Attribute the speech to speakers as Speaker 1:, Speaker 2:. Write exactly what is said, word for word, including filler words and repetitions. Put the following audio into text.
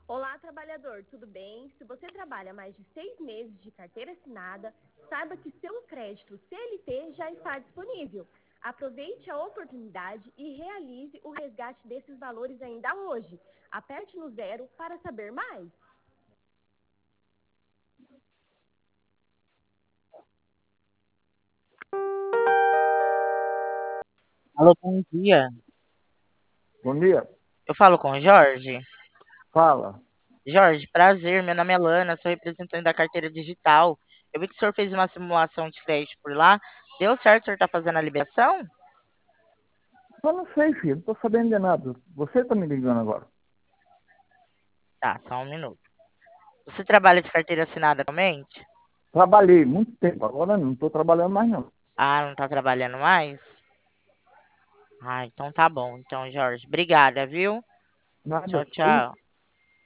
Speaker 1: Olá, trabalhador, tudo bem? Se você trabalha mais de seis meses de carteira assinada, saiba que seu crédito C L T já está disponível. Aproveite a oportunidade e realize o resgate desses valores ainda hoje. Aperte no zero para saber mais.
Speaker 2: Alô, bom dia.
Speaker 3: Bom dia.
Speaker 2: Eu falo com o Jorge.
Speaker 3: Fala.
Speaker 2: Jorge, prazer. Meu nome é Lana, sou representante da carteira digital. Eu vi que o senhor fez uma simulação de crédito por lá. Deu certo, o senhor está fazendo a liberação?
Speaker 3: Eu não sei, filho. Não tô sabendo de nada. Você tá me ligando agora.
Speaker 2: Tá, só um minuto. Você trabalha de carteira assinada atualmente?
Speaker 3: Trabalhei muito tempo. Agora não tô trabalhando mais, não.
Speaker 2: Ah, não está trabalhando mais? Ah, então tá bom. Então, Jorge, obrigada, viu?
Speaker 3: Nada,
Speaker 2: Tchau,
Speaker 3: só isso.
Speaker 2: tchau.